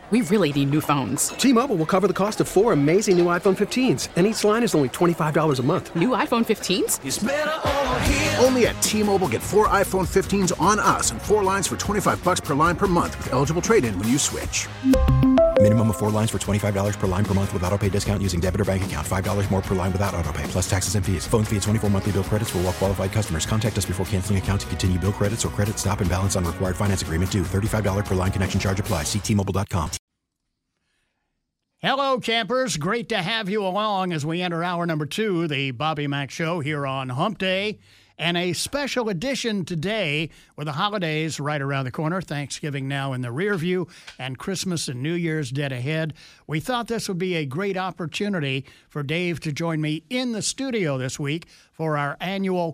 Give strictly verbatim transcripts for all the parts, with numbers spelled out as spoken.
We really need new phones. T-Mobile will cover the cost of four amazing new iPhone fifteens, and each line is only twenty-five dollars a month. New iPhone fifteens? It's better over here. Only at T-Mobile, get four iPhone fifteens on us and four lines for twenty-five dollars per line per month with eligible trade-in when you switch. Minimum of four lines for twenty-five dollars per line per month with autopay discount using debit or bank account. five dollars more per line without autopay, plus taxes and fees. Phone fee at twenty-four monthly bill credits for well-qualified customers. Contact us before canceling account to continue bill credits or credit stop and balance on required finance agreement due. thirty-five dollars per line connection charge applies. See T Mobile dot com. Hello, campers. Great to have you along as we enter hour number two, the Bobby Mack Show here on Hump Day. And a special edition today with the holidays right around the corner, Thanksgiving now in the rear view, and Christmas and New Year's dead ahead. We thought this would be a great opportunity for Dave to join me in the studio this week for our annual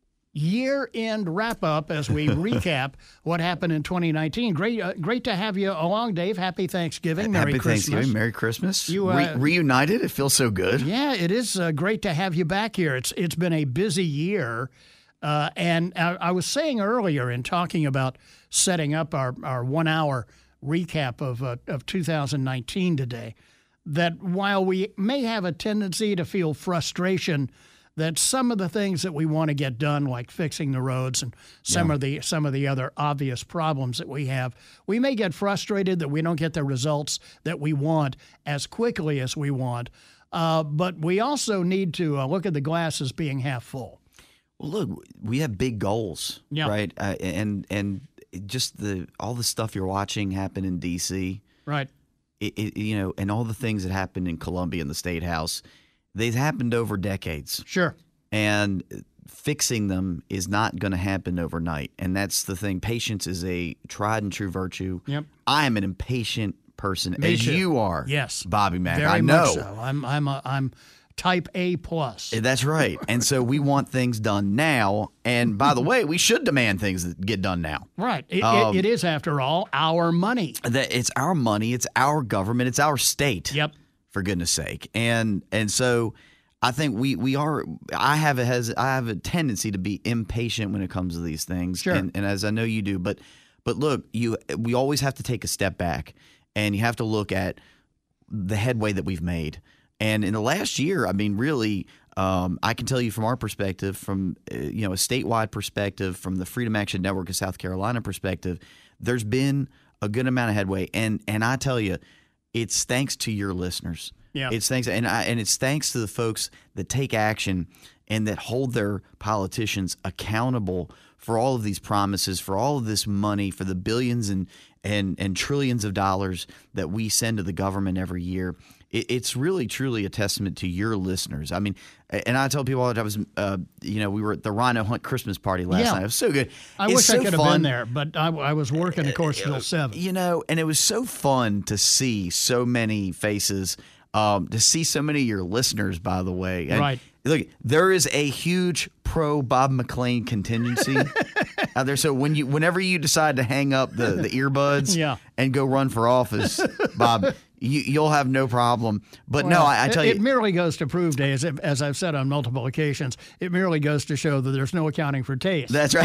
year-end wrap-up as we recap what happened in twenty nineteen. Great uh, great to have you along, Dave. Happy Thanksgiving. Merry Happy Christmas. Thanksgiving. Merry Christmas. You, uh, Re- reunited. It feels so good. Yeah, it is uh, great to have you back here. It's It's been a busy year. Uh, and I, I was saying earlier in talking about setting up our, our one-hour recap of uh, of two thousand nineteen today, that while we may have a tendency to feel frustration that some of the things that we want to get done, like fixing the roads and some Yeah. of the some of the other obvious problems that we have, we may get frustrated that we don't get the results that we want as quickly as we want. Uh, but we also need to uh, look at the glass as being half full. Well, look, we have big goals, Yeah. right? Uh, and and just the all the stuff you're watching happen in D C, Right. it, it, you know, and all the things that happened in Columbia in the State House, they've happened over decades. Sure. And fixing them is not going to happen overnight. And that's the thing. Patience is a tried and true virtue. Yep. I am an impatient person, Me as too. you are. Yes. Bobby Mack. Very I know. much so. I'm I'm a, I'm type A plus. That's right. And so we want things done now. And by the way, we should demand things that get done now. Right. It, Um, it, it is, after all, our money. That it's our money, it's our government, it's our state. Yep. For goodness sake. And and so I think we we are I have a has I have a tendency to be impatient when it comes to these things. Sure. And and as I know you do, but but look, you we always have to take a step back and you have to look at the headway that we've made. And in the last year, I mean, really, um, I can tell you from our perspective, from uh, you know a statewide perspective, from the Freedom Action Network of South Carolina perspective, there's been a good amount of headway. And and I tell you, it's thanks to your listeners. Yeah. It's thanks and I, and it's thanks to the folks that take action and that hold their politicians accountable for all of these promises, for all of this money, for the billions and and and trillions of dollars that we send to the government every year. It, it's really, truly a testament to your listeners. I mean, and I tell people all the time, I was, uh, you know, we were at the Rhino Hunt Christmas party last Yeah. night. It was so good. I It's wish so I could have fun. been there, but I, I was working, of course, till seven. You know, and it was so fun to see so many faces, um, to see so many of your listeners, by the way. And Right. Look, there is a huge pro Bob McLean contingency out there. So when you, whenever you decide to hang up the, the earbuds Yeah. and go run for office, Bob, you, you'll have no problem. But no, Well, I, I tell it, you, it merely goes to prove, Dave, as, as I've said on multiple occasions, it merely goes to show that there's no accounting for taste. That's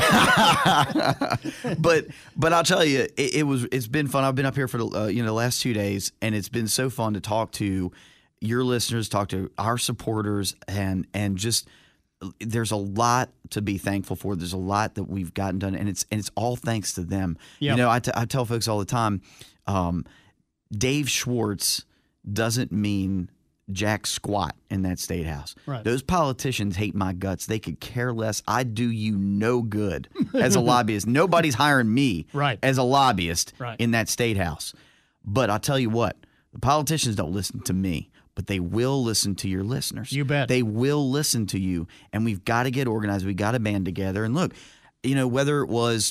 right. but but I'll tell you, it, it was it's been fun. I've been up here for the uh, you know the last two days, and it's been so fun to talk to your listeners, talk to our supporters, and and just there's a lot to be thankful for. There's a lot that we've gotten done, and it's and it's all thanks to them. Yep. You know, I, t- I tell folks all the time, um, Dave Schwartz doesn't mean jack squat in that state house. Right. Those politicians hate my guts. They could care less. I do you no good as a lobbyist. Nobody's hiring me Right. as a lobbyist Right. in that state house. But I'll tell you what, the politicians don't listen to me, but they will listen to your listeners. You bet. They will listen to you, and we've got to get organized. We've got to band together. And look, you know, whether it was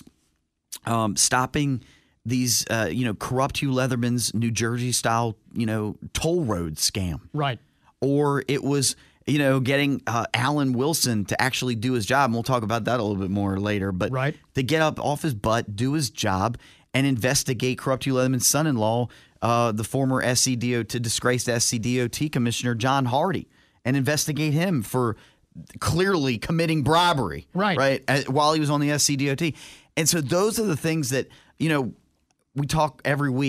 um, stopping these, uh, you know, corrupt Hugh Leatherman's New Jersey-style, you know, toll road scam. Right. Or it was, you know, getting uh, Alan Wilson to actually do his job. And we'll talk about that a little bit more later. But Right. to get up off his butt, do his job, and investigate corrupt Hugh Leatherman's son-in-law, uh, the former S C D O T, disgraced S C D O T Commissioner John Hardy, and investigate him for clearly committing bribery. Right. Right. uh, While he was on the S C D O T. And so those are the things that, you know, we talk every week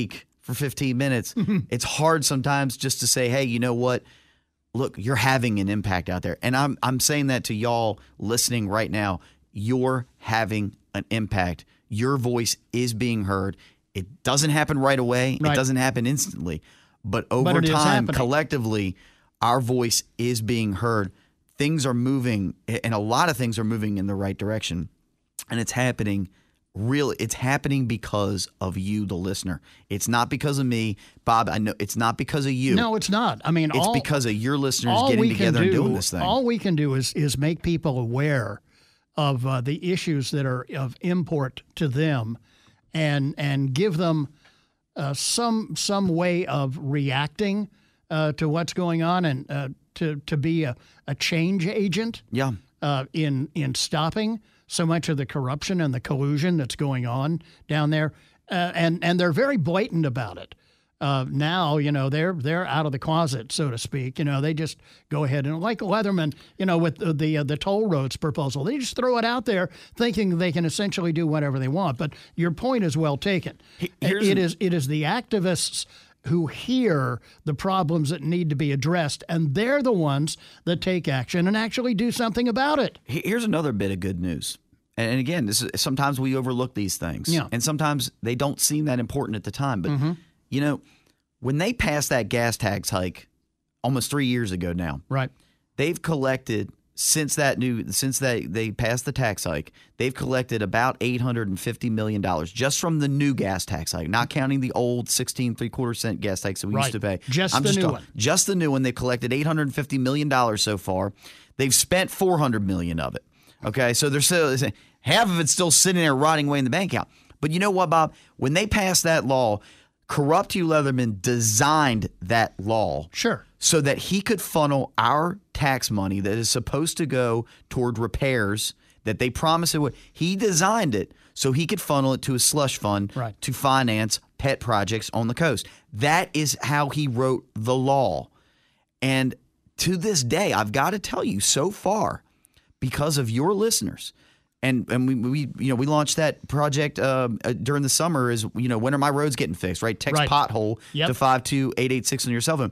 for fifteen minutes, it's hard sometimes just to say, hey, you know what? Look, you're having an impact out there. And I'm I'm saying that to y'all listening right now. You're having an impact. Your voice is being heard. It doesn't happen right away. Right. It doesn't happen instantly. But over But it is time, happening. collectively, our voice is being heard. Things are moving, and a lot of things are moving in the right direction. And it's happening really, it's happening because of you, the listener. It's not because of me. Bob, I know it's not because of you. No, it's not. I mean, It's all, because of your listeners all getting we can together and do- doing this thing. All we can do is is make people aware of uh, the issues that are of import to them, and and give them uh, some some way of reacting uh, to what's going on, and uh, to to be a, a change agent yeah. uh, in in stopping so much of the corruption and the collusion that's going on down there, uh, and and they're very blatant about it. Uh, now, you know, they're they're out of the closet, so to speak. You know, they just go ahead and, like Leatherman, you know, with the the, uh, the toll roads proposal, they just throw it out there, thinking they can essentially do whatever they want. But your point is well taken. Here's It an- is it is the activists who hear the problems that need to be addressed, and they're the ones that take action and actually do something about it. Here's another bit of good news. And and again, this is sometimes we overlook these things. Yeah. And sometimes they don't seem that important at the time. But, Mm-hmm. you know, when they passed that gas tax hike almost three years ago now, Right. they've collected since that new since they, they passed the tax hike, they've collected about eight hundred fifty million dollars just from the new gas tax hike, not counting the old sixteen three quarter cent gas tax that we Right. used to pay. Just the new talking- one. Just the new one. They've collected eight hundred fifty million dollars so far. They've spent four hundred million dollars of it. Okay, so they're still half of it's still sitting there rotting away in the bank account. But you know what, Bob? When they passed that law, Corrupt Hugh Leatherman designed that law Sure. so that he could funnel our tax money that is supposed to go toward repairs that they promised it would. He designed it so he could funnel it to a slush fund Right. to finance pet projects on the coast. That is how he wrote the law. And to this day, I've got to tell you, so far, because of your listeners, and and we, we you know we launched that project uh, uh, during the summer. Is you know when are my roads getting fixed? Right, text Right. pothole Yep. to five two eight eight six on your cell phone.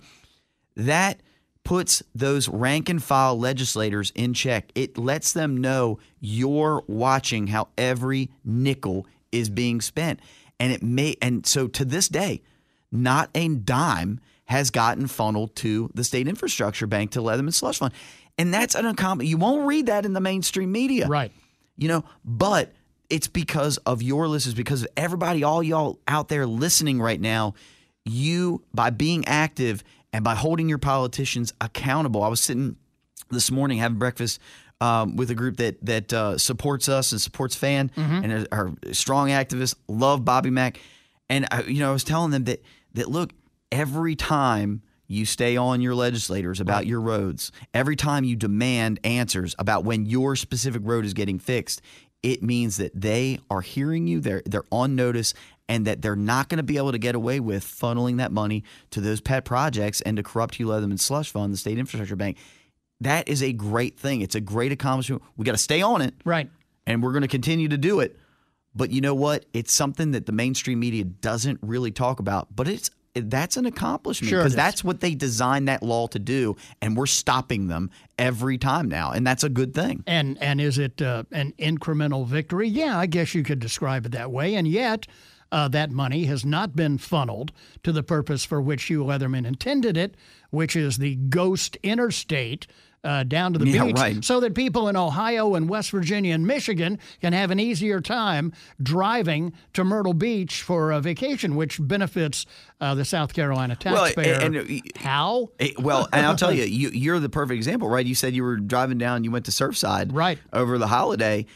That puts those rank and file legislators in check. It lets them know you're watching how every nickel is being spent, and it may and so to this day, not a dime has gotten funneled to the state infrastructure bank to Leatherman Slush Fund. And that's an uncommon. You won't read that in the mainstream media. Right. You know, but it's because of your listeners, because of everybody, all y'all out there listening right now. You, by being active and by holding your politicians accountable. I was sitting this morning having breakfast um, with a group that that uh, supports us and supports Fan and are, are strong activists, love Bobby Mack. And, I, you know, I was telling them that that, look, every time you stay on your legislators about Right. your roads, every time you demand answers about when your specific road is getting fixed, it means that they are hearing you, they're they're on notice, and that they're not going to be able to get away with funneling that money to those pet projects and to Corrupt Hugh Leatherman Slush Fund, the State Infrastructure Bank. That is a great thing. It's a great accomplishment. We got to stay on it, Right. and we're going to continue to do it. But you know what? It's something that the mainstream media doesn't really talk about, but it's that's an accomplishment Sure it because is. that's what they designed that law to do, and we're stopping them every time now, and that's a good thing. And and is it uh, an incremental victory? Yeah, I guess you could describe it that way. And yet, uh, that money has not been funneled to the purpose for which Hugh Leatherman intended it, which is the ghost interstate uh, down to the Yeah, beach, right. so that people in Ohio and West Virginia and Michigan can have an easier time driving to Myrtle Beach for a vacation, which benefits uh, the South Carolina Well, taxpayer. and- and- How? Eh, Well, and I'll tell you, you, you're the perfect example, right? You said you were driving down, you went to Surfside Right. over the holiday.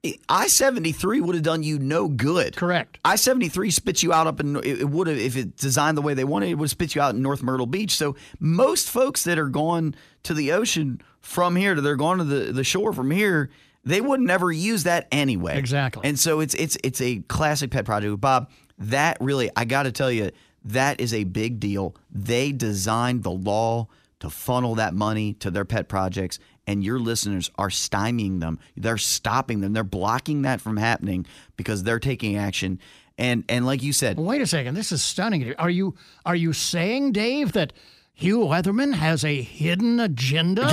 I seventy-three would have done you no good. Correct. I seventy-three spits you out up in, it would have, if it designed the way they wanted, it would have spit you out in North Myrtle Beach. So most folks that are going to the ocean from here to they're going to the, the shore from here, they would never use that anyway. Exactly. And so it's it's it's a classic pet project. Bob, that really, I got to tell you, that is a big deal. They designed the law to funnel that money to their pet projects, and your listeners are stymieing them. They're stopping them. They're blocking that from happening because they're taking action. And and like you said, well, wait a second. This is stunning. Are you are you saying, Dave, that Hugh Leatherman has a hidden agenda?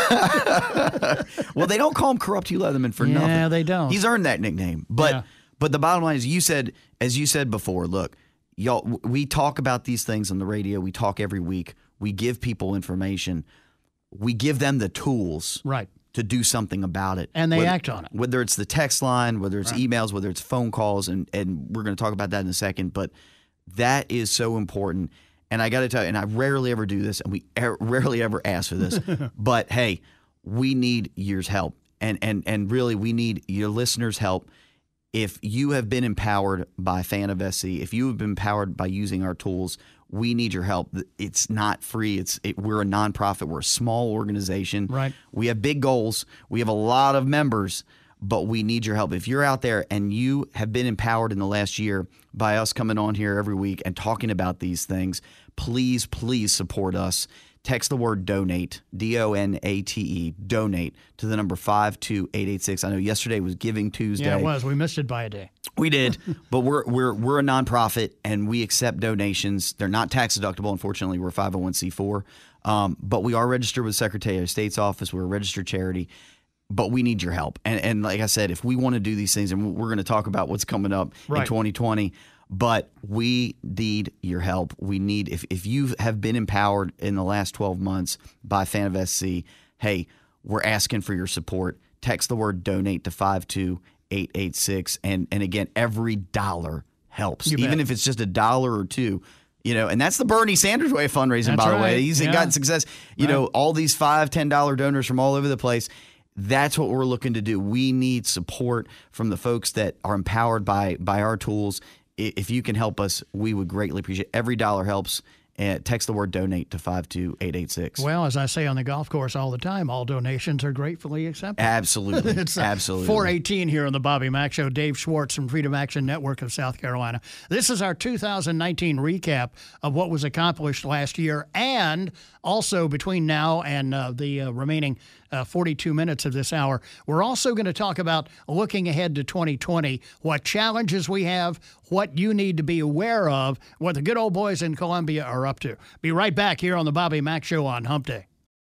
Well, they don't call him Corrupt Hugh Leatherman for yeah, nothing. Yeah, they don't. He's earned that nickname. But yeah. but the bottom line is, you said, as you said before, look, y'all, we talk about these things on the radio. We talk every week. We give people information. We give them the tools. Right. To do something about it. And they whether, act on it. Whether it's the text line, whether it's right. emails, whether it's phone calls, and, and we're going to talk about that in a second, but that is so important. And I got to tell you, and I rarely ever do this, and we er- rarely ever ask for this, but hey, we need your help. And, and, and really, we need your listeners' help. If you have been empowered by Fan of S C, if you have been empowered by using our tools, we need your help. It's not free. It's it, we're a nonprofit. We're a small organization. Right. We have big goals. We have a lot of members, but we need your help. If you're out there and you have been empowered in the last year by us coming on here every week and talking about these things, please, please support us. Text the word donate, D O N A T E, donate, to the number five two eight eight six. I know yesterday was Giving Tuesday. Yeah, it was. We missed it by a day. We did, but we're we're we're a nonprofit and we accept donations. They're not tax deductible. Unfortunately, we're five oh one c four, um, but we are registered with the Secretary of State's office. We're a registered charity, but we need your help. And and like I said, if we want to do these things, and we're going to talk about what's coming up right. in twenty twenty, but we need your help. We need, if if you have been empowered in the last twelve months by Fan of S C, hey, we're asking for your support. Text the word donate to five two eight eight six. And, and again, every dollar helps, You even bet. if it's just a dollar or two. You know, and that's the Bernie Sanders way of fundraising, That's by the right. way. He's Yeah. gotten success. You Right. know, all these five, ten dollar donors from all over the place. That's what we're looking to do. We need support from the folks that are empowered by by our tools. I- If you can help us, we would greatly appreciate it. Every dollar helps. And text the word donate to five two eight eight six. Well, as I say on the golf course all the time, all donations are gratefully accepted. Absolutely. It's uh, Absolutely. four eighteen here on the Bobby Mack Show. Dave Schwartz from Freedom Action Network of South Carolina. This is our two thousand nineteen recap of what was accomplished last year, and also between now and uh, the uh, remaining uh, forty-two minutes of this hour, we're also going to talk about looking ahead to twenty twenty, what challenges we have, what you need to be aware of, what the good old boys in Columbia are up to. Be right back here on the Bobby Mack Show on Hump Day.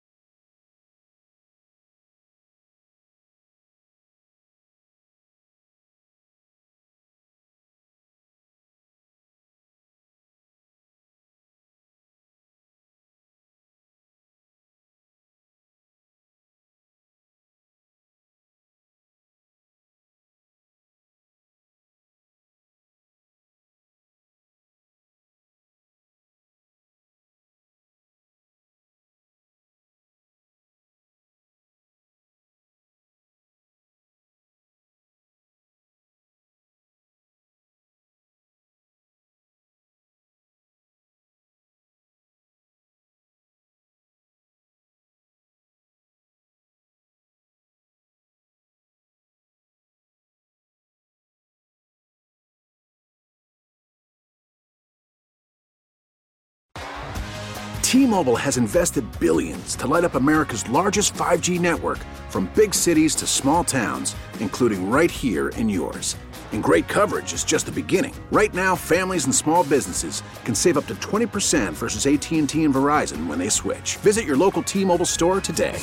T-Mobile has invested billions to light up America's largest five G network, from big cities to small towns, including right here in yours. And great coverage is just the beginning. Right now, families and small businesses can save up to twenty percent versus A T and T and Verizon when they switch. Visit your local T-Mobile store today.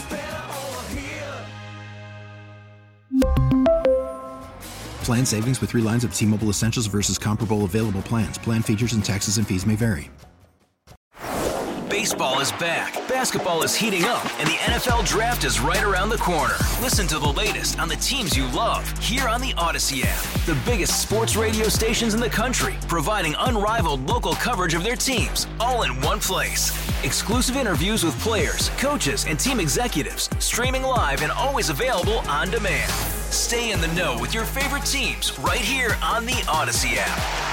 Plan savings with three lines of T-Mobile Essentials versus comparable available plans. Plan features and taxes and fees may vary. Baseball is back, basketball is heating up, and the N F L Draft is right around the corner. Listen to the latest on the teams you love here on the Odyssey app. The biggest sports radio stations in the country, providing unrivaled local coverage of their teams, all in one place. Exclusive interviews with players, coaches, and team executives, streaming live and always available on demand. Stay in the know with your favorite teams right here on the Odyssey app.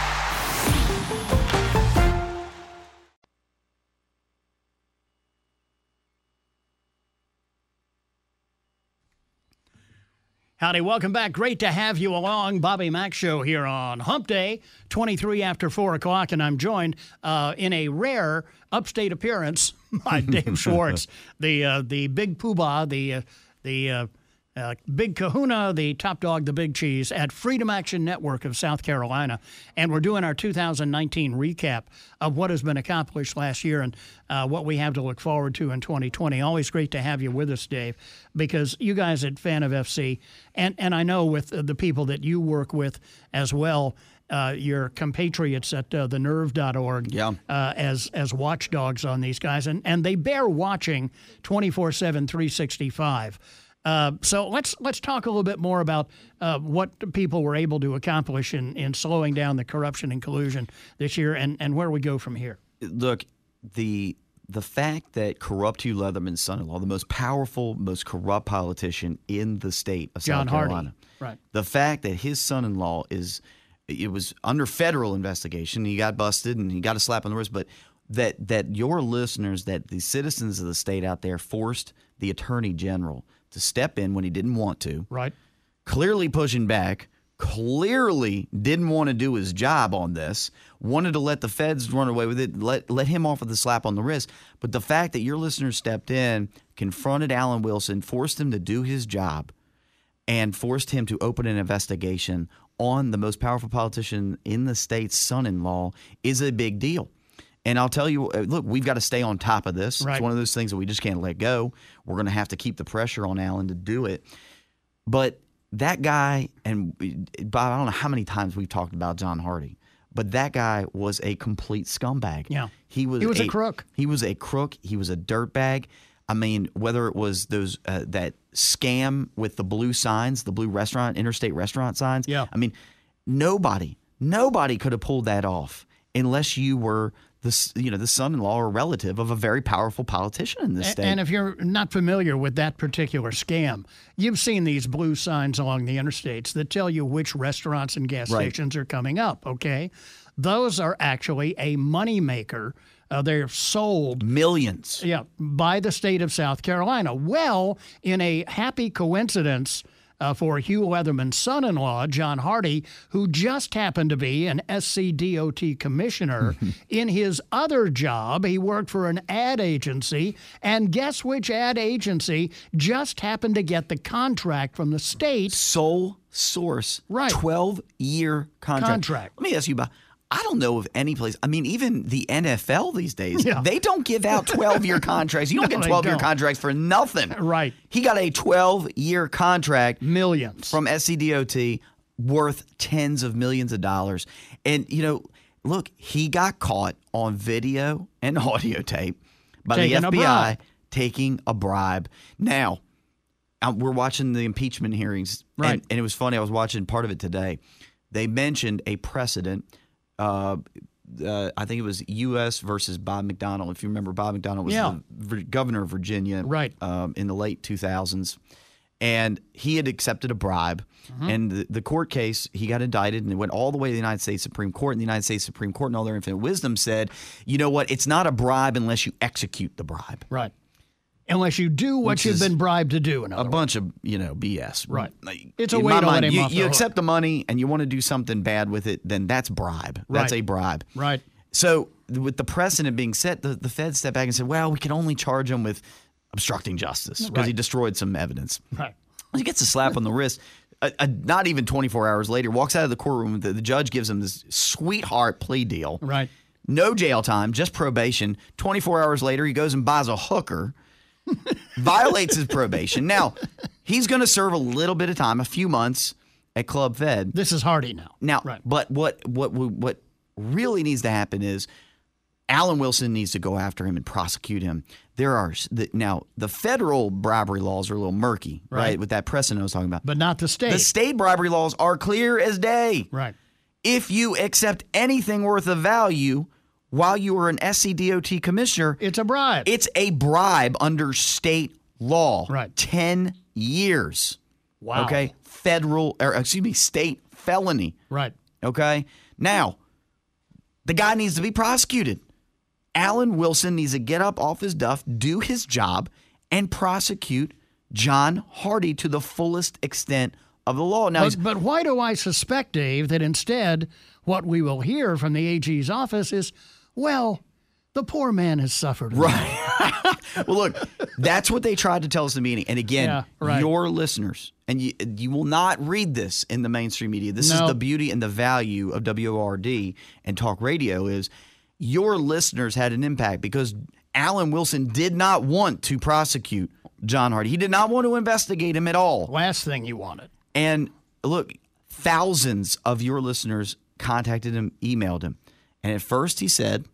Howdy, welcome back. Great to have you along. Bobby Mack Show here on Hump Day, twenty-three after four o'clock, and I'm joined uh, in a rare upstate appearance by Dave Schwartz, the uh, the big poobah, the uh, the uh, Uh, Big Kahuna, the top dog, the Big Cheese, at Freedom Action Network of South Carolina. And we're doing our two thousand nineteen recap of what has been accomplished last year and uh, what we have to look forward to in twenty twenty. Always great to have you with us, Dave, because you guys at Fan of F C, and, and I know with the people that you work with as well, uh, your compatriots at uh, the nerve dot org yeah. uh, as, as watchdogs on these guys. And, and they bear watching twenty-four seven, three sixty-five. Uh, so let's let's talk a little bit more about uh, what people were able to accomplish in, in slowing down the corruption and collusion this year, and, and where we go from here. Look, the the fact that corrupt Hugh Leatherman's son-in-law, the most powerful, most corrupt politician in the state of John South Carolina, Hardy. Right? The fact that his son-in-law is it was under federal investigation. He got busted and he got a slap on the wrist, but that that your listeners, that the citizens of the state out there forced the attorney general to step in when he didn't want to. Right. Clearly pushing back, clearly didn't want to do his job on this, wanted to let the feds run away with it, let let him off with a slap on the wrist. But the fact that your listeners stepped in, confronted Alan Wilson, forced him to do his job, and forced him to open an investigation on the most powerful politician in the state's son-in-law is a big deal. And I'll tell you, look, we've got to stay on top of this. Right. It's one of those things that we just can't let go. We're going to have to keep the pressure on Alan to do it. But that guy, and Bob, I don't know how many times we've talked about John Hardy, but that guy was a complete scumbag. Yeah. He was, he was a, a crook. He was a crook. He was a dirtbag. I mean, whether it was those uh, that scam with the blue signs, the blue restaurant, interstate restaurant signs. Yeah. I mean, nobody, nobody could have pulled that off unless you were the, you know, the son-in-law or relative of a very powerful politician in this A- state. And if you're not familiar with that particular scam, you've seen these blue signs along the interstates that tell you which restaurants and gas Right. stations are coming up, okay? Those are actually a moneymaker. Uh, they're sold Millions. yeah, by the state of South Carolina. Well, in a happy coincidence uh, for Hugh Leatherman's son-in-law, John Hardy, who just happened to be an S C D O T commissioner, in his other job, he worked for an ad agency, and guess which ad agency just happened to get the contract from the state? Sole source. Right. twelve-year contract. Contract. Let me ask you about. I don't know of any place. I mean, even the N F L these days, Yeah. they don't give out twelve-year contracts. You don't No, get they twelve-year don't. contracts for nothing. Right. He got a twelve-year contract Millions. from S C D O T worth tens of millions of dollars. And, you know, look, he got caught on video and audio tape by Taking the a F B I bribe. taking a bribe. Now, uh, we're watching the impeachment hearings. Right. And, and it was funny. I was watching part of it today. They mentioned a precedent. Uh, uh, I think it was U S versus Bob McDonnell. If you remember, Bob McDonnell was Yeah. the v- governor of Virginia Right. um, in the late two thousands. And he had accepted a bribe. Mm-hmm. And the, the court case, he got indicted, and it went all the way to the United States Supreme Court. And the United States Supreme Court, in all their infinite wisdom, said, you know what? It's not a bribe unless you execute the bribe. Right. Unless you do what Which you've is been bribed to do. In A other words. bunch of, you know, B S. Right. Like, It's a in way my to let mind, him you, off the you hook. accept the money and you want to do something bad with it, then that's bribe. That's Right. a bribe. Right. So with the precedent being set, the, the Fed stepped back and said, well, we can only charge him with obstructing justice because Right. he destroyed some evidence. Right. He gets a slap on the wrist. A, a, not even twenty-four hours later, walks out of the courtroom. The, the judge gives him this sweetheart plea deal. Right. No jail time, just probation. twenty-four hours later, he goes and buys a hooker, violates his probation. Now, he's going to serve a little bit of time, a few months at Club Fed. This is Hardy now. Now, Right. but what what what really needs to happen is Alan Wilson needs to go after him and prosecute him. There are the, now the federal bribery laws are a little murky, right? Right. With that precedent I was talking about. But not the state. The state bribery laws are clear as day. Right. If you accept anything worth of value while you are an S C D O T commissioner, It's a bribe. it's a bribe under state law. Right. ten years. Wow. Okay? Federal, or excuse me, state felony. Right. Okay? Now, the guy needs to be prosecuted. Alan Wilson needs to get up off his duff, do his job, and prosecute John Hardy to the fullest extent of the law. Now, he's, But, but why do I suspect, Dave, that instead what we will hear from the A G's office is, well, The poor man has suffered. Right. Well, look, that's what they tried to tell us in the meeting. And again, Yeah, right. your listeners, and you, you will not read this in the mainstream media. This No. is the beauty and the value of W O R D and talk radio is your listeners had an impact because Alan Wilson did not want to prosecute John Hardy. He did not want to investigate him at all. Last thing you wanted. And look, thousands of your listeners contacted him, emailed him. And at first he said,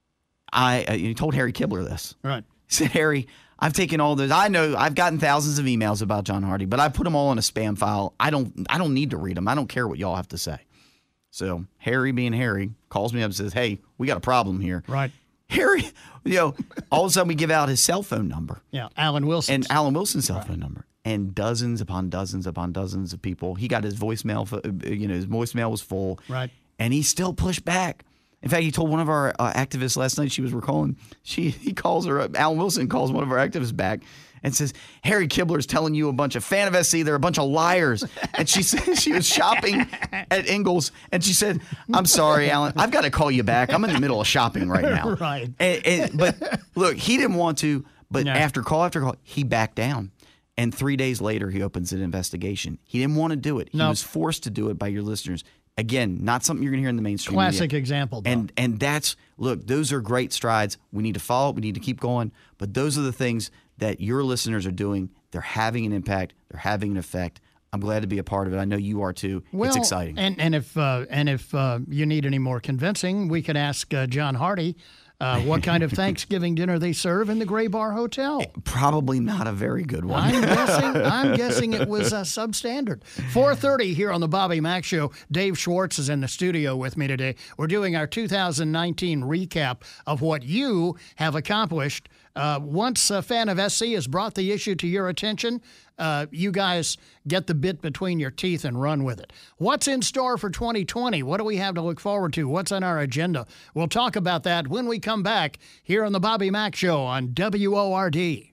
I uh, he told Harry Kibler this. Right. He said, Harry, I've taken all those. I know I've gotten thousands of emails about John Hardy, but I put them all in a spam file. I don't I don't need to read them. I don't care what y'all have to say. So Harry, being Harry, calls me up and says, hey, we got a problem here. Right. Harry, you know, all of a sudden we give out his cell phone number. Yeah, Alan Wilson. And Alan Wilson's cell phone number. And dozens upon dozens upon dozens of people. He got his voicemail, you know, his voicemail was full. Right. And he still pushed back. In fact, he told one of our uh, activists last night she was recalling. She he calls her up. Alan Wilson calls one of our activists back and says, Harry Kibler is telling you a bunch of fan of S C. They're a bunch of liars. And she said she was shopping at Ingles. And she said, I'm sorry, Alan. I've got to call you back. I'm in the middle of shopping right now. Right. And, and, but look, he didn't want to. But No. after call after call, he backed down. And three days later, he opens an investigation. He didn't want to do it. He No. was forced to do it by your listeners. Again, not something you're going to hear in the mainstream Classic media. example, though. And and that's, look, those are great strides. We need to follow. We need to keep going. But those are the things that your listeners are doing. They're having an impact. They're having an effect. I'm glad to be a part of it. I know you are too. Well, it's exciting. And and if uh, and if uh, you need any more convincing, we could ask uh, John Hardy uh, what kind of Thanksgiving dinner they serve in the Gray Bar Hotel. Probably not a very good one. I'm guessing. I'm guessing it was uh, substandard. four thirty here on the Bobby Mack Show. Dave Schwartz is in the studio with me today. We're doing our two thousand nineteen recap of what you have accomplished. Uh, once a fan of S C has brought the issue to your attention, uh, you guys get the bit between your teeth and run with it. What's in store for twenty twenty? What do we have to look forward to? What's on our agenda? We'll talk about that when we come back here on the Bobby Mack Show on W O R D.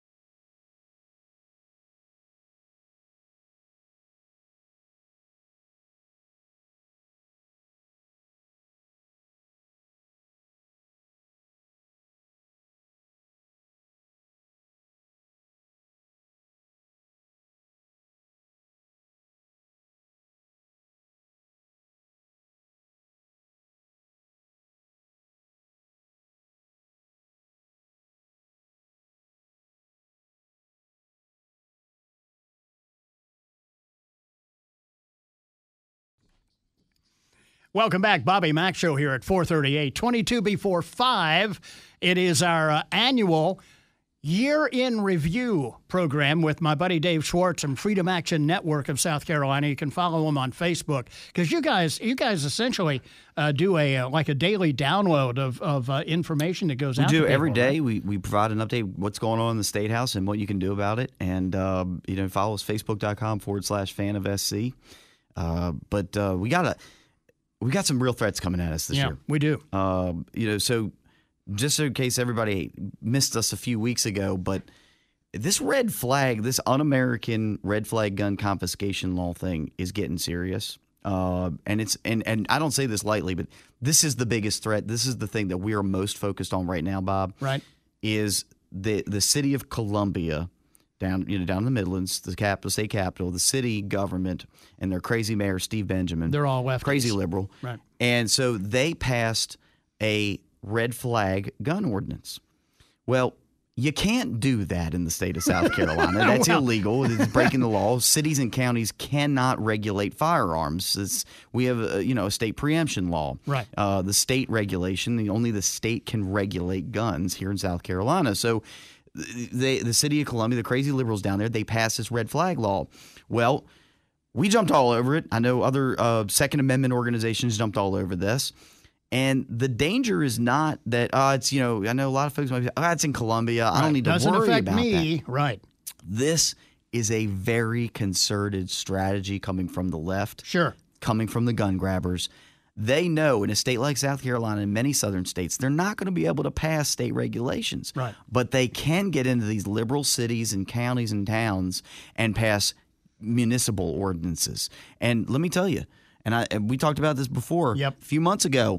Welcome back. Bobby Mack Show here at four thirty-eight, twenty-two before five. It is our uh, annual Year in Review program with my buddy Dave Schwartz and Freedom Action Network of South Carolina. You can follow him on Facebook because you guys you guys essentially uh, do a uh, like a daily download of, of uh, information that goes We out do to people, every day. right? We we provide an update what's going on in the State House and what you can do about it. And um, you know, follow us facebook.com forward slash fan of SC. Uh, but uh, we got a we got some real threats coming at us this Yeah, year. we do. Um, you know, so just in case everybody missed us a few weeks ago, but this red flag, this un-American red flag gun confiscation law thing is getting serious. Uh, and it's and, and I don't say this lightly, but this is the biggest threat. This is the thing that we are most focused on right now, Bob. Right. Is the the city of Columbia down you know down in the Midlands, the capital, state capital, the city government, and their crazy mayor Steve Benjamin. They're all lefties. Crazy liberal. Right. And so they passed a red flag gun ordinance. Well, you can't do that in the state of South Carolina. That's Well. illegal. It's breaking the law. Cities and counties cannot regulate firearms. It's, we have a, you know a state preemption law. Right. Uh, the state regulation. The, only the state can regulate guns here in South Carolina. So they, the city of Columbia, the crazy liberals down there, they passed this red flag law. Well, we jumped all over it. I know other uh, Second Amendment organizations jumped all over this. And the danger is not that, uh, it's, you know, I know a lot of folks might be, oh, it's in Columbia. I don't need to Doesn't worry affect about me. that. Right. This is a very concerted strategy coming from the left, Sure. coming from the gun grabbers. They know in a state like South Carolina and many southern states, they're not going to be able to pass state regulations. Right. But they can get into these liberal cities and counties and towns and pass municipal ordinances. And let me tell you, and I and we talked about this before, Yep. a few months ago,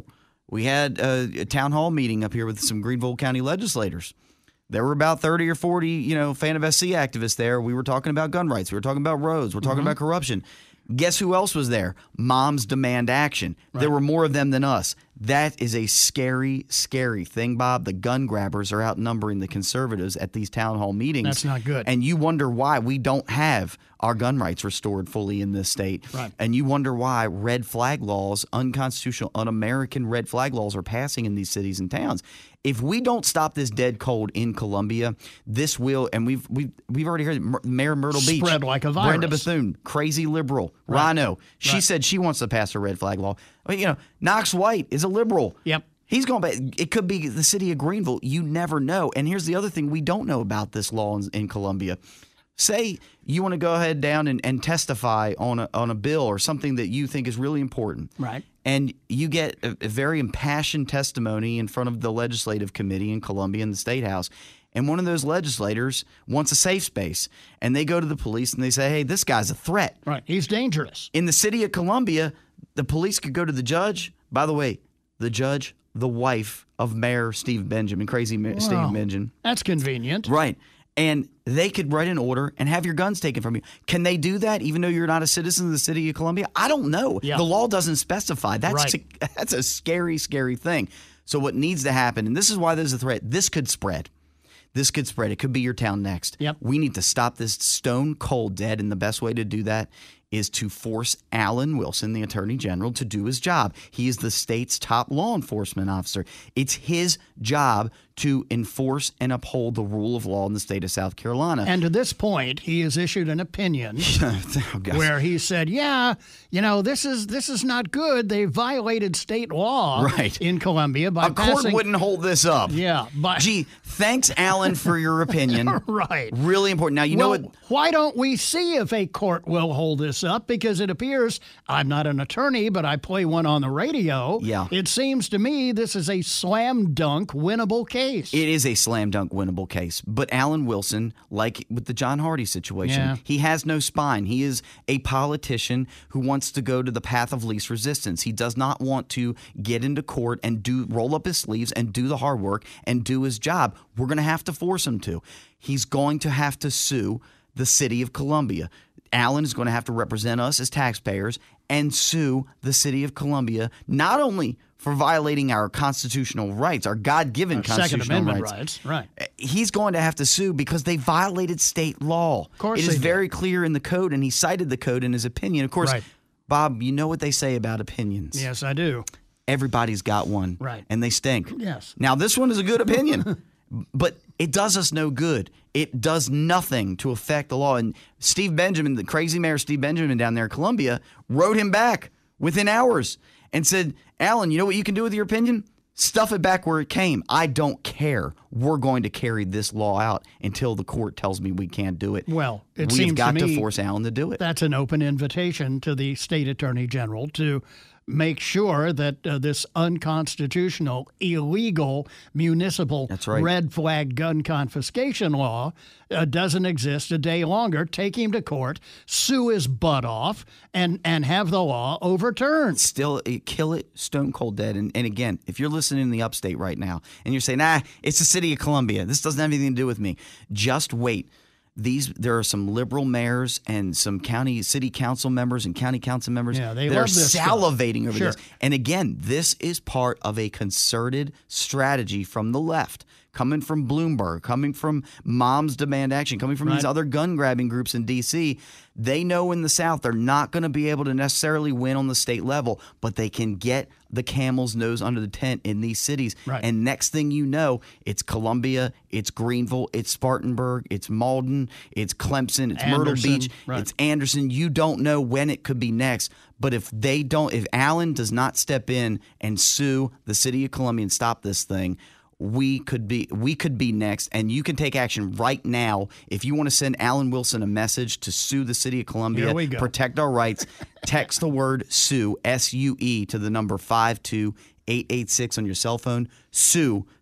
We had a, a town hall meeting up here with some Greenville County legislators. There were about thirty or forty, you know, Fan of S C activists there. We were talking about gun rights. We were talking about roads. We're talking mm-hmm. about corruption. Guess who else was there? Moms Demand Action. Right. There were more of them than us. That is a scary, scary thing, Bob. The gun grabbers are outnumbering the conservatives at these town hall meetings. That's not good. And you wonder why we don't have our gun rights restored fully in this state. Right. And you wonder why red flag laws, unconstitutional, un-American red flag laws are passing in these cities and towns. If we don't stop this dead cold in Columbia, this will, and we've we've we've already heard it, Mayor Myrtle Beach, spread like a virus. Brenda Bethune, crazy liberal, right. Rhino. She right. said she wants to pass a red flag law. I mean, you know, Knox White is a liberal. Yep. He's going back. It could be the city of Greenville. You never know. And here's the other thing we don't know about this law in, in Columbia. Say you want to go ahead down and, and testify on a, on a bill or something that you think is really important. Right. And you get a, a very impassioned testimony in front of the legislative committee in Columbia in the State House. And one of those legislators wants a safe space. And they go to the police and they say, hey, this guy's a threat. Right. He's dangerous. In the city of Columbia, the police could go to the judge. By the way, the judge, the wife of Mayor Steve Benjamin, crazy Mayor Wow. Steve Benjamin. That's convenient. Right. And they could write an order and have your guns taken from you. Can they do that even though you're not a citizen of the city of Columbia? I don't know. Yeah. The law doesn't specify. That's right. a, that's a scary, scary thing. So what needs to happen, and this is why there's a threat, this could spread. This could spread. It could be your town next. Yep. We need to stop this stone cold dead, and the best way to do that is to force Alan Wilson, the Attorney General, to do his job. He is the state's top law enforcement officer. It's his job to enforce and uphold the rule of law in the state of South Carolina. And to this point, he has issued an opinion oh, where he said, yeah, you know, this is this is not good. They violated state law right. in Columbia by A passing. court wouldn't hold this up. Yeah. By, Gee, thanks, Alan, for your opinion. right. Really important. Now, you well, know what? Why don't we see if a court will hold this up? Because it appears, I'm not an attorney, but I play one on the radio. Yeah. It seems to me this is a slam dunk winnable case. It is a slam dunk winnable case. But Alan Wilson, like with the John Hardy situation, Yeah. he has no spine. He is a politician who wants to go to the path of least resistance. He does not want to get into court and do roll up his sleeves and do the hard work and do his job. We're going to have to force him to. He's going to have to sue the city of Columbia. Alan is going to have to represent us as taxpayers and sue the city of Columbia, not only for violating our constitutional rights, our God-given Our constitutional Second Amendment rights. rights. Right. He's going to have to sue because they violated state law. Of course It they is did. very clear in the code, and he cited the code in his opinion. Of course, Right. Bob, you know what they say about opinions. Yes, I do. Everybody's got one. Right. And they stink. Yes. Now, this one is a good opinion, but it does us no good. It does nothing to affect the law. And Steve Benjamin, the crazy mayor Steve Benjamin down there in Columbia, wrote him back within hours and said, Alan, you know what you can do with your opinion? Stuff it back where it came. I don't care. We're going to carry this law out until the court tells me we can't do it. Well, it We've seems got to to, me force Alan to do it. That's an open invitation to the state attorney general to make sure that uh, this unconstitutional, illegal municipal That's right. red flag gun confiscation law uh, doesn't exist a day longer. Take him to court, sue his butt off, and, and have the law overturned. Still, uh, kill it stone cold dead. And, and again, if you're listening in the upstate right now and you're saying, nah, it's the city of Columbia, this doesn't have anything to do with me, just wait. These there are some liberal mayors and some county city council members and county council members Yeah, they that love are this stuff. salivating over Sure. this. And again, this is part of a concerted strategy from the left, coming from Bloomberg, coming from Moms Demand Action, coming from these Right. other gun grabbing groups in D C. They know in the South they're not going to be able to necessarily win on the state level, but they can get the camel's nose under the tent in these cities. Right. And next thing you know, it's Columbia, it's Greenville, it's Spartanburg, it's Malden, it's Clemson, it's Myrtle Anderson, Beach, right. it's Anderson. You don't know when it could be next. But if they don't, if Allen does not step in and sue the city of Columbia and stop this thing, we could be we could be next. And you can take action right now if you want to send Alan Wilson a message to sue the city of Columbia, Here we go. protect our rights. Text the word sue, S U E, to the number five two eight eight six on your cell phone. Sue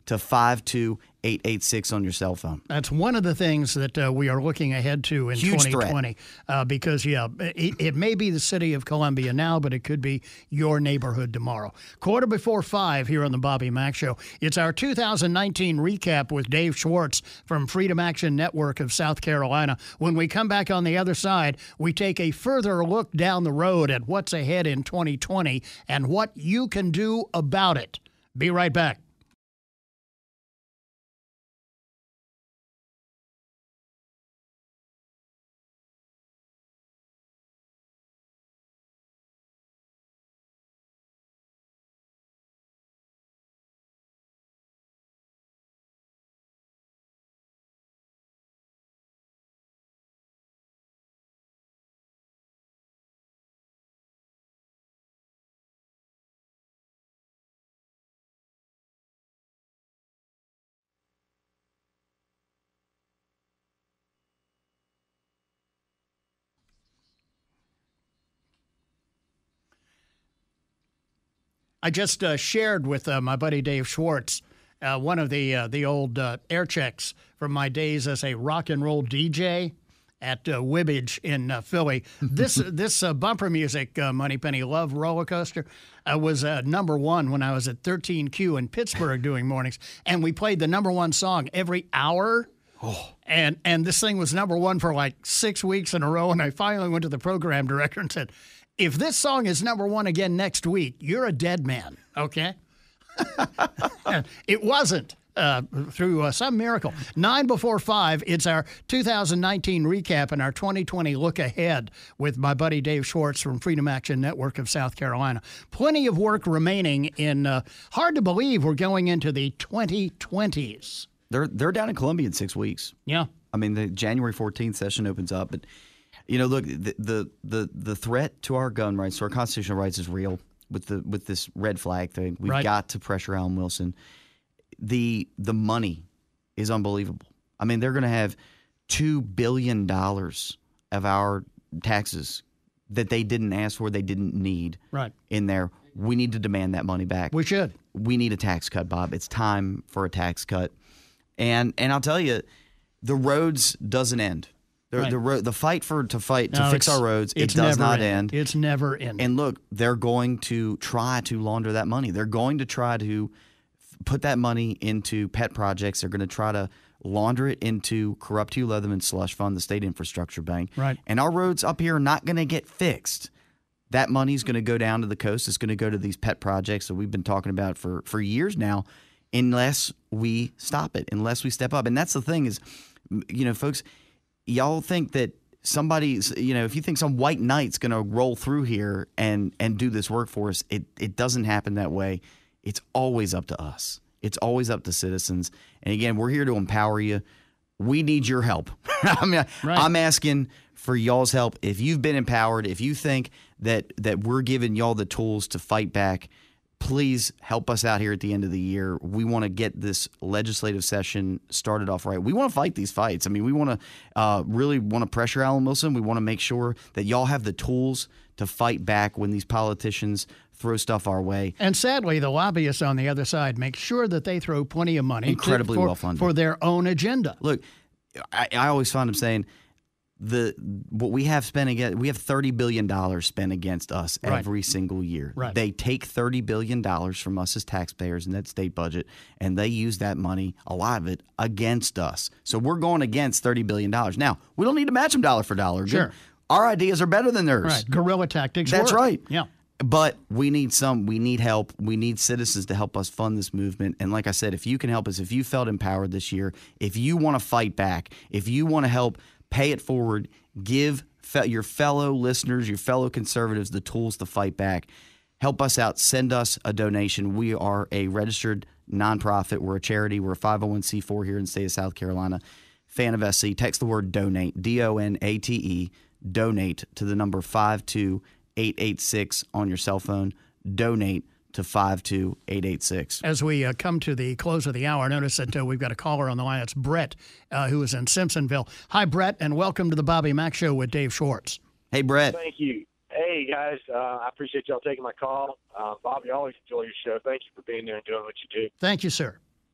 to five two eight eight six on your cell phone. That's one of the things that uh, we are looking ahead to in Huge twenty twenty. Uh, because, yeah, it, it may be the city of Columbia now, but it could be your neighborhood tomorrow. Quarter before five here on the Bobby Mack Show. It's our two thousand nineteen recap with Dave Schwartz from Freedom Action Network of South Carolina. When we come back on the other side, we take a further look down the road at what's ahead in twenty twenty and what you can do about it. Be right back. I just uh, shared with uh, my buddy Dave Schwartz uh, one of the uh, the old uh, air checks from my days as a rock and roll D J at uh, Wibbage in uh, Philly. This this uh, bumper music, uh, Moneypenny Love Roller Coaster, uh, was uh, number one when I was at thirteen Q in Pittsburgh doing mornings, and we played the number one song every hour. Oh. And and this thing was number one for like six weeks in a row, and I finally went to the program director and said, if this song is number one again next week, you're a dead man, okay? It wasn't uh, through uh, some miracle. Nine before five, it's our two thousand nineteen recap and our twenty twenty look ahead with my buddy Dave Schwartz from Freedom Action Network of South Carolina. Plenty of work remaining in, uh, hard to believe we're going into the twenty twenties. They're, they're down in Columbia in six weeks. Yeah. I mean, the January fourteenth session opens up, but you know, look, the, the the the threat to our gun rights, to our constitutional rights, is real. With the with this red flag thing, we've right. got to pressure Alan Wilson. The the money is unbelievable. I mean, they're going to have two billion dollars of our taxes that they didn't ask for, they didn't need, right. in there. We need to demand that money back. We should. We need a tax cut, Bob. It's time for a tax cut. And and I'll tell you, the roads doesn't end. The, right. the, ro- the fight for to fight to no, fix our roads, it does not end. end. It's never end. And look, they're going to try to launder that money. They're going to try to f- put that money into pet projects. They're going to try to launder it into corrupt Hugh Leatherman slush fund, the state infrastructure bank. Right. And our roads up here are not going to get fixed. That money's going to go down to the coast. It's going to go to these pet projects that we've been talking about for, for years now, unless we stop it, unless we step up. And that's the thing is, you know, folks, y'all think that somebody's, you know, if you think some white knight's going to roll through here and, and do this work for us, it, it doesn't happen that way. It's always up to us. It's always up to citizens. And again, we're here to empower you. We need your help. I mean, right. I'm asking for y'all's help. If you've been empowered, if you think that that we're giving y'all the tools to fight back, please help us out here at the end of the year. We want to get this legislative session started off right. We want to fight these fights. I mean, we want to uh, really want to pressure Alan Wilson. We want to make sure that y'all have the tools to fight back when these politicians throw stuff our way. And sadly, the lobbyists on the other side make sure that they throw plenty of money incredibly to, for, well funded for their own agenda. Look, I, I always find them saying, The what we have spent against, we have thirty billion dollars spent against us right. every single year. Right. They take thirty billion dollars from us as taxpayers in that state budget, and they use that money, a lot of it, against us. So we're going against thirty billion dollars. Now, we don't need to match them dollar for dollar. Sure. Our ideas are better than theirs. Right. Guerrilla tactics That's work. right. Yeah. But we need some, we need help. We need citizens to help us fund this movement. And like I said, if you can help us, if you felt empowered this year, if you want to fight back, if you want to help pay it forward, give fe- your fellow listeners, your fellow conservatives the tools to fight back. Help us out. Send us a donation. We are a registered nonprofit. We're a charity. We're a five oh one c four here in the state of South Carolina. Fan of S C. Text the word donate, D O N A T E, donate to the number five two eight eight six on your cell phone. Donate to five two eight eight six. As we uh, come to the close of the hour, notice that uh, we've got a caller on the line. It's Brett, uh, who is in Simpsonville. Hi, Brett, and welcome to the Bobby Mack Show with Dave Schwartz. Hey, Brett. Thank you. Hey, guys. Uh, I appreciate y'all taking my call. Uh, Bobby, I always enjoy your show. Thank you for being there and doing what you do. Thank you, sir.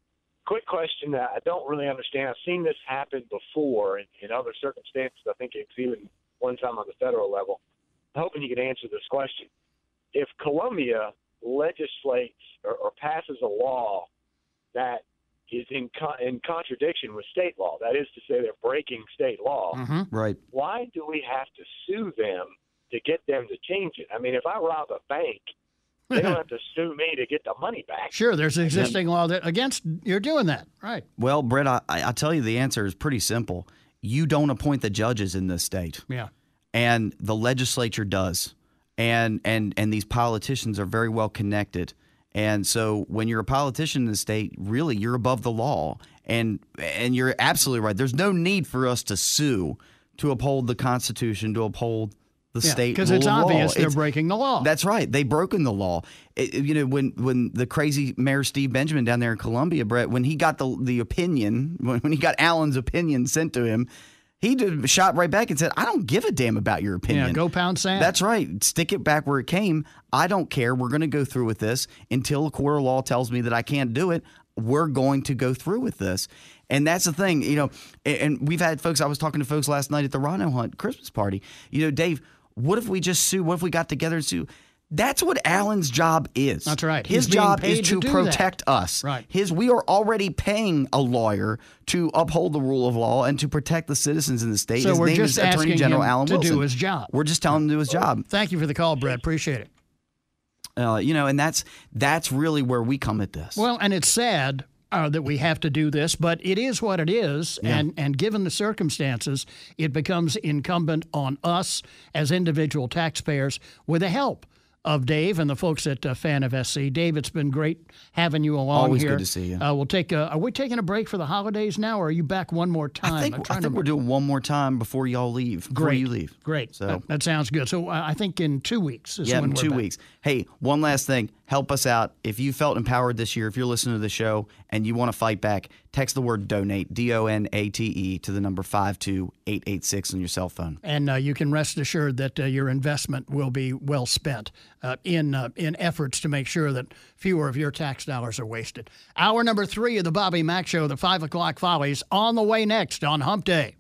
quick question that I don't really understand. I've seen this happen before in, in other circumstances. I think it's even one time on the federal level. I'm hoping you can answer this question. If Columbia legislates or, or passes a law that is in con- in contradiction with state law, that is to say they're breaking state law, mm-hmm. right? Why do we have to sue them to get them to change it? I mean, if I rob a bank, they don't have to sue me to get the money back. Sure, there's an existing law that against you're doing that, right? Well, Brett, I, I tell you the answer is pretty simple. You don't appoint the judges in this state. Yeah. And the legislature does. And and and these politicians are very well connected. And so when you're a politician in the state, really you're above the law. And and you're absolutely right. There's no need for us to sue to uphold the Constitution, to uphold the yeah, state because rule it's of obvious law. they're It's, breaking the law. That's right. They've broken the law. It, you know, when when the crazy Mayor Steve Benjamin down there in Columbia, Brett, when he got the the opinion, when, when he got Allen's opinion sent to him, he did, shot right back and said, I don't give a damn about your opinion. Yeah, go pound sand. That's right. Stick it back where it came. I don't care. We're going to go through with this until a court of law tells me that I can't do it. We're going to go through with this. And that's the thing, you know, and we've had folks, I was talking to folks last night at the Rhino Hunt Christmas party. You know, Dave, what if we just sue? What if we got together and sue? That's what Allen's job is. That's right. His He's being job paid is to, to do protect that. us. Right. His we are already paying a lawyer to uphold the rule of law and to protect the citizens in the state. So his we're name just is Attorney asking General him Alan to Wilson. do his job. We're just telling him to do his job. Thank you for the call, Brett. Appreciate it. Uh, you know, and that's that's really where we come at this. Well, and it's sad uh, that we have to do this, but it is what it is. Yeah. And, and given the circumstances, it becomes incumbent on us as individual taxpayers with the help of Dave and the folks at uh, Fan of S C. Dave, it's been great having you along Always here. good to see you. Uh, we'll take a, are we taking a break for the holidays now, or are you back one more time? I think, I'm I trying think to- we're doing one more time before y'all leave. Before Great. you leave. Great. So That, that sounds good. So uh, I think in two weeks is yeah, when in we're two back. weeks. Hey, one last thing. Help us out. If you felt empowered this year, if you're listening to the show and you want to fight back, text the word donate, D O N A T E, to the number five two eight eight six on your cell phone. And uh, you can rest assured that uh, your investment will be well spent uh, in uh, in efforts to make sure that fewer of your tax dollars are wasted. Hour number three of the Bobby Mack Show, the five o'clock Follies, on the way next on Hump Day.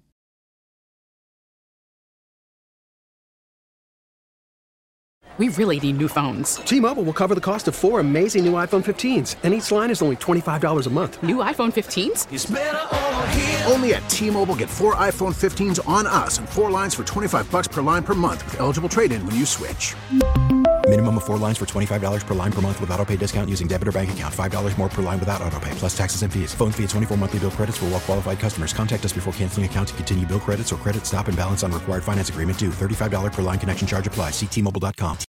We really need new phones. T-Mobile will cover the cost of four amazing new iPhone fifteens, and each line is only twenty-five dollars a month. New iPhone fifteens? It's better over here. Only at T-Mobile, get four iPhone fifteens on us and four lines for twenty-five bucks per line per month with eligible trade-in when you switch. Minimum of four lines for twenty-five dollars per line per month with autopay discount using debit or bank account. five dollars more per line without autopay, plus taxes and fees. Phone fee at twenty-four monthly bill credits for well-qualified customers. Contact us before canceling account to continue bill credits or credit stop and balance on required finance agreement due. thirty-five dollars per line connection charge applies. See T Mobile dot com.